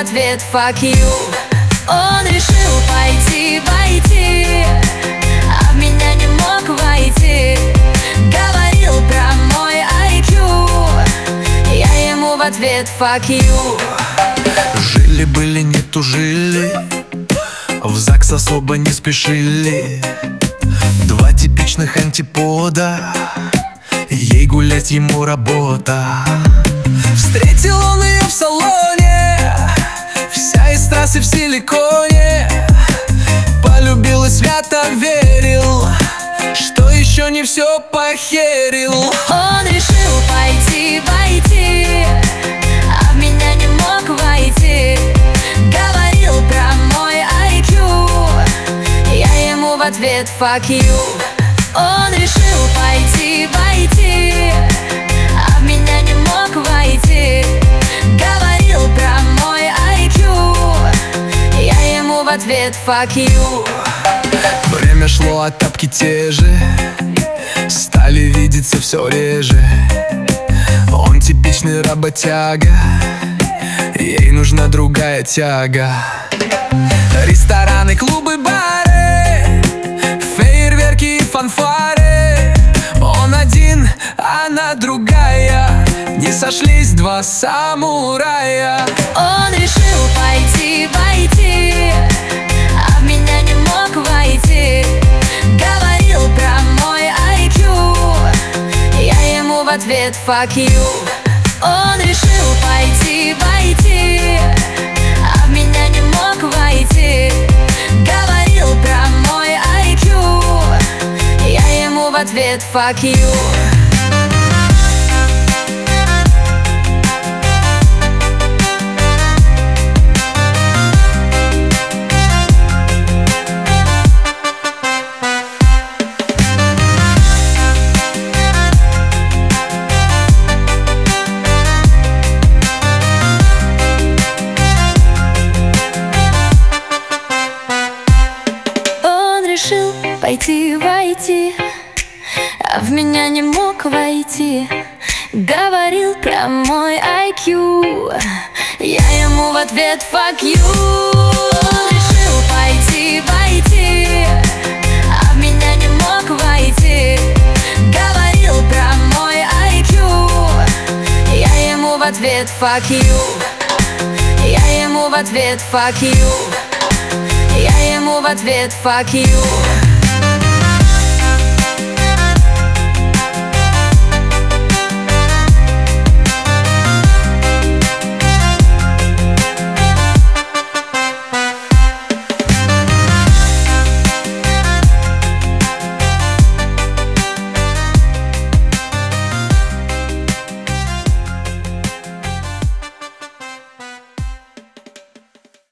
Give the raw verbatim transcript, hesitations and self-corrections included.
ответ fuck you. Он решил пойти, войти, а в меня не мог войти. Говорил про мой ай кью, я ему в ответ fuck you. Жили-были, не тужили, в ЗАГС особо не спешили. Два типичных антипода, ей гулять, ему работа. Встретил он ее в салоне, вся из трассы в силиконе. Полюбил и свято верил, что еще не все похерил. Он решил пойти, войти, а в меня не мог войти. Говорил про мой ай кью, я ему в ответ fuck you. Он решил пойти, войти, а в меня не мог войти. Говорил про мой ай кью, я ему в ответ fuck you. Время шло, а тапки те же, стали видеться все реже. Он типичный работяга, ей нужна другая тяга. Рестораны, клубы, бары, фейерверки и фанфары. Он один, она другая, не сошлись два самурая. Он решил пойти, войти, а в меня не мог войти. Говорил про мой ай кью, я ему в ответ fuck you. Он решил пойти, войти, а в меня не мог войти. Говорил про мой ай кью, я ему в ответ fuck you. Решил пойти, войти, а в меня не мог войти. Говорил про мой ай кью, я ему в ответ fuck you. Он решил пойти, войти, а в меня не мог войти. Говорил про мой ай кью, я ему в ответ fuck you. Я ему в ответ fuck you. Я ему в ответ fuck you.